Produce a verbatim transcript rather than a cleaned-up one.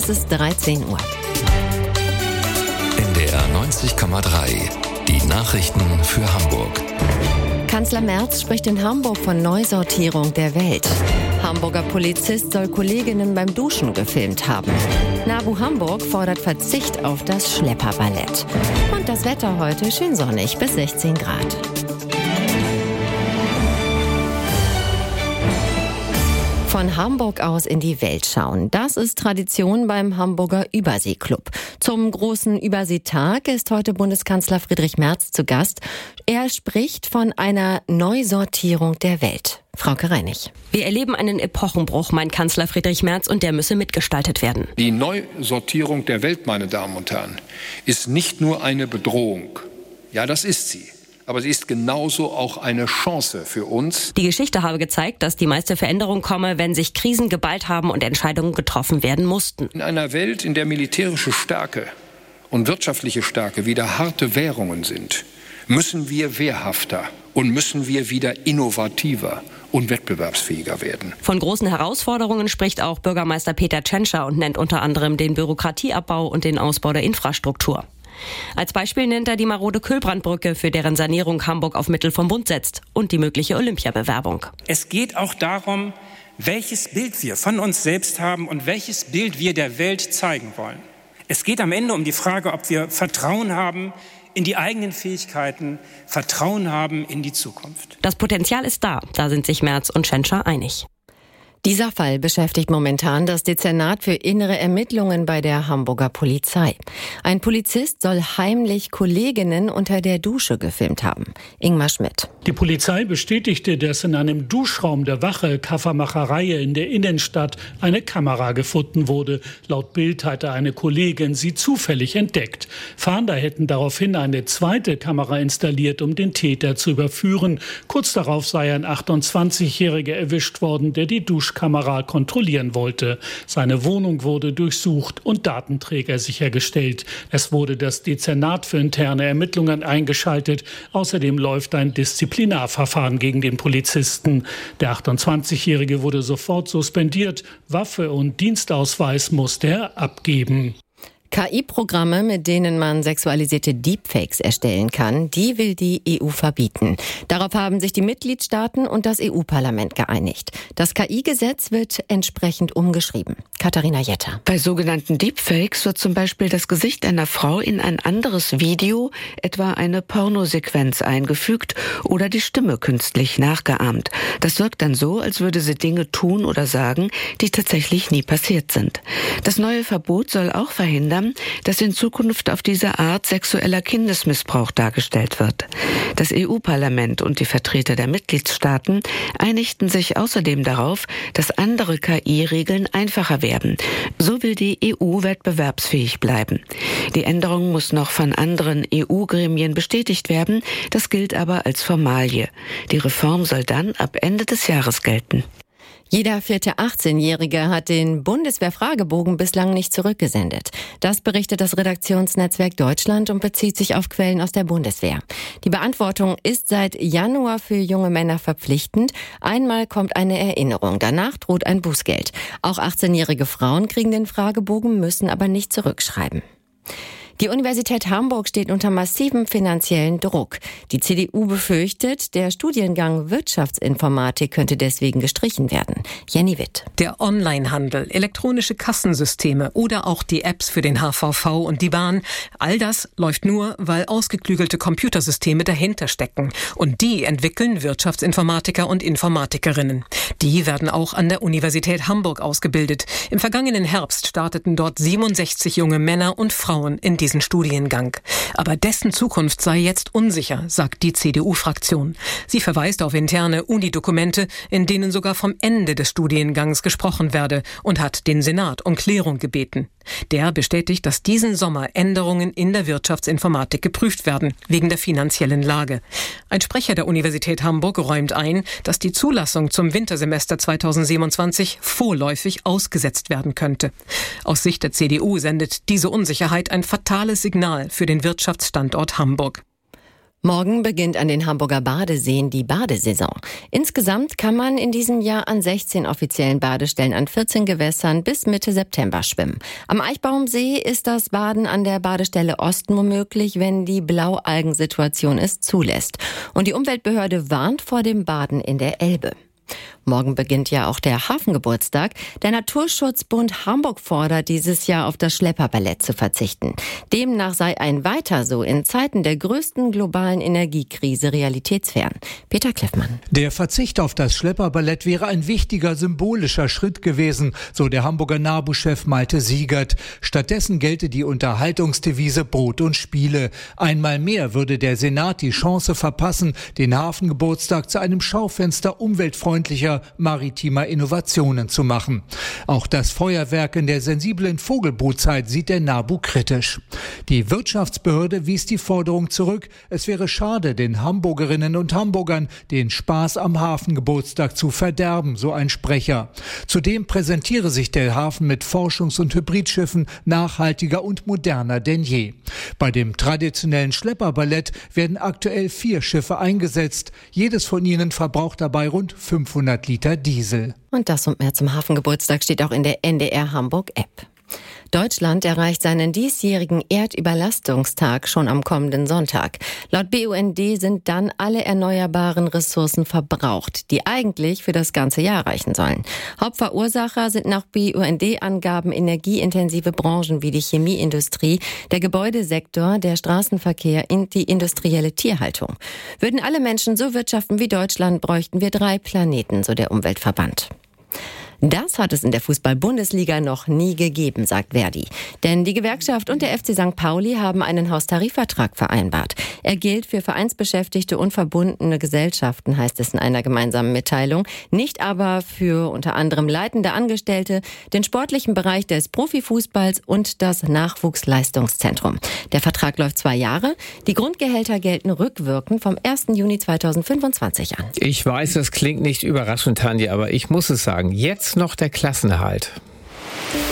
Es ist dreizehn Uhr. N D R neunzig Komma drei. Die Nachrichten für Hamburg. Kanzler Merz spricht in Hamburg von Neusortierung der Welt. Hamburger Polizist soll Kolleginnen beim Duschen gefilmt haben. NABU Hamburg fordert Verzicht auf das Schlepperballett. Und das Wetter heute schön sonnig bis sechzehn Grad. Von Hamburg aus in die Welt schauen. Das ist Tradition beim Hamburger Überseeklub. Zum großen Überseetag ist heute Bundeskanzler Friedrich Merz zu Gast. Er spricht von einer Neusortierung der Welt. Frauke Reinig. Wir erleben einen Epochenbruch, meint Kanzler Friedrich Merz, und der müsse mitgestaltet werden. Die Neusortierung der Welt, meine Damen und Herren, ist nicht nur eine Bedrohung. Ja, das ist sie. Aber sie ist genauso auch eine Chance für uns. Die Geschichte habe gezeigt, dass die meiste Veränderung komme, wenn sich Krisen geballt haben und Entscheidungen getroffen werden mussten. In einer Welt, in der militärische Stärke und wirtschaftliche Stärke wieder harte Währungen sind, müssen wir wehrhafter und müssen wir wieder innovativer und wettbewerbsfähiger werden. Von großen Herausforderungen spricht auch Bürgermeister Peter Tschentscher und nennt unter anderem den Bürokratieabbau und den Ausbau der Infrastruktur. Als Beispiel nennt er die marode Kühlbrandbrücke, für deren Sanierung Hamburg auf Mittel vom Bund setzt, und die mögliche Olympiabewerbung. Es geht auch darum, welches Bild wir von uns selbst haben und welches Bild wir der Welt zeigen wollen. Es geht am Ende um die Frage, ob wir Vertrauen haben in die eigenen Fähigkeiten, Vertrauen haben in die Zukunft. Das Potenzial ist da, da sind sich Merz und Tschentscher einig. Dieser Fall beschäftigt momentan das Dezernat für innere Ermittlungen bei der Hamburger Polizei. Ein Polizist soll heimlich Kolleginnen unter der Dusche gefilmt haben. Ingmar Schmidt. Die Polizei bestätigte, dass in einem Duschraum der Wache Kaffermacherei in der Innenstadt eine Kamera gefunden wurde. Laut Bild hatte eine Kollegin sie zufällig entdeckt. Fahnder hätten daraufhin eine zweite Kamera installiert, um den Täter zu überführen. Kurz darauf sei ein achtundzwanzigjähriger erwischt worden, der die Dusche Kamera kontrollieren wollte. Seine Wohnung wurde durchsucht und Datenträger sichergestellt. Es wurde das Dezernat für interne Ermittlungen eingeschaltet. Außerdem läuft ein Disziplinarverfahren gegen den Polizisten. Der achtundzwanzigjährige wurde sofort suspendiert. Waffe und Dienstausweis musste er abgeben. K I-Programme, mit denen man sexualisierte Deepfakes erstellen kann, die will die E U verbieten. Darauf haben sich die Mitgliedstaaten und das E U-Parlament geeinigt. Das K I-Gesetz wird entsprechend umgeschrieben. Katharina Jetter. Bei sogenannten Deepfakes wird zum Beispiel das Gesicht einer Frau in ein anderes Video, etwa eine Pornosequenz, eingefügt oder die Stimme künstlich nachgeahmt. Das wirkt dann so, als würde sie Dinge tun oder sagen, die tatsächlich nie passiert sind. Das neue Verbot soll auch verhindern, dass in Zukunft auf diese Art sexueller Kindesmissbrauch dargestellt wird. Das E U-Parlament und die Vertreter der Mitgliedstaaten einigten sich außerdem darauf, dass andere K I-Regeln einfacher werden. So will die E U wettbewerbsfähig bleiben. Die Änderung muss noch von anderen E U-Gremien bestätigt werden. Das gilt aber als Formalie. Die Reform soll dann ab Ende des Jahres gelten. Jeder vierte achtzehnjährige hat den Bundeswehr-Fragebogen bislang nicht zurückgesendet. Das berichtet das Redaktionsnetzwerk Deutschland und bezieht sich auf Quellen aus der Bundeswehr. Die Beantwortung ist seit Januar für junge Männer verpflichtend. Einmal kommt eine Erinnerung, danach droht ein Bußgeld. Auch achtzehnjährige Frauen kriegen den Fragebogen, müssen aber nicht zurückschreiben. Die Universität Hamburg steht unter massivem finanziellen Druck. Die C D U befürchtet, der Studiengang Wirtschaftsinformatik könnte deswegen gestrichen werden. Jenny Witt. Der Onlinehandel, elektronische Kassensysteme oder auch die Apps für den H V V und die Bahn, all das läuft nur, weil ausgeklügelte Computersysteme dahinter stecken. Und die entwickeln Wirtschaftsinformatiker und Informatikerinnen. Die werden auch an der Universität Hamburg ausgebildet. Im vergangenen Herbst starteten dort siebenundsechzig junge Männer und Frauen in diesen Studiengang. Aber dessen Zukunft sei jetzt unsicher, sagt die C D U-Fraktion. Sie verweist auf interne Uni-Dokumente, in denen sogar vom Ende des Studiengangs gesprochen werde, und hat den Senat um Klärung gebeten. Der bestätigt, dass diesen Sommer Änderungen in der Wirtschaftsinformatik geprüft werden, wegen der finanziellen Lage. Ein Sprecher der Universität Hamburg räumt ein, dass die Zulassung zum Wintersemester zweitausendsiebenundzwanzig vorläufig ausgesetzt werden könnte. Aus Sicht der C D U sendet diese Unsicherheit ein fatales Signal für den Wirtschaftsstandort Hamburg. Morgen beginnt an den Hamburger Badeseen die Badesaison. Insgesamt kann man in diesem Jahr an sechzehn offiziellen Badestellen an vierzehn Gewässern bis Mitte September schwimmen. Am Eichbaumsee ist das Baden an der Badestelle Osten nur möglich, wenn die Blaualgensituation es zulässt. Und die Umweltbehörde warnt vor dem Baden in der Elbe. Morgen beginnt ja auch der Hafengeburtstag. Der Naturschutzbund Hamburg fordert, dieses Jahr auf das Schlepperballett zu verzichten. Demnach sei ein Weiter so in Zeiten der größten globalen Energiekrise realitätsfern. Peter Kleffmann. Der Verzicht auf das Schlepperballett wäre ein wichtiger symbolischer Schritt gewesen, so der Hamburger NABU-Chef Malte Siegert. Stattdessen gelte die Unterhaltungsdevise Brot und Spiele. Einmal mehr würde der Senat die Chance verpassen, den Hafengeburtstag zu einem Schaufenster umweltfreundlicher maritimer Innovationen zu machen. Auch das Feuerwerk in der sensiblen Vogelbrutzeit sieht der NABU kritisch. Die Wirtschaftsbehörde wies die Forderung zurück. Es wäre schade, den Hamburgerinnen und Hamburgern den Spaß am Hafengeburtstag zu verderben, so ein Sprecher. Zudem präsentiere sich der Hafen mit Forschungs- und Hybridschiffen nachhaltiger und moderner denn je. Bei dem traditionellen Schlepperballett werden aktuell vier Schiffe eingesetzt. Jedes von ihnen verbraucht dabei rund fünfhundert Liter Diesel. Und das und mehr zum Hafengeburtstag steht auch in der N D R Hamburg App. Deutschland erreicht seinen diesjährigen Erdüberlastungstag schon am kommenden Sonntag. Laut B U N D sind dann alle erneuerbaren Ressourcen verbraucht, die eigentlich für das ganze Jahr reichen sollen. Hauptverursacher sind nach B U N D-Angaben energieintensive Branchen wie die Chemieindustrie, der Gebäudesektor, der Straßenverkehr und die industrielle Tierhaltung. Würden alle Menschen so wirtschaften wie Deutschland, bräuchten wir drei Planeten, so der Umweltverband. Das hat es in der Fußball-Bundesliga noch nie gegeben, sagt Verdi. Denn die Gewerkschaft und der F C Sankt Pauli haben einen Haustarifvertrag vereinbart. Er gilt für vereinsbeschäftigte und verbundene Gesellschaften, heißt es in einer gemeinsamen Mitteilung. Nicht aber für unter anderem leitende Angestellte, den sportlichen Bereich des Profifußballs und das Nachwuchsleistungszentrum. Der Vertrag läuft zwei Jahre. Die Grundgehälter gelten rückwirkend vom ersten Juni zweitausendfünfundzwanzig an. Ich weiß, das klingt nicht überraschend, Tanja, aber ich muss es sagen, jetzt noch der Klassenerhalt.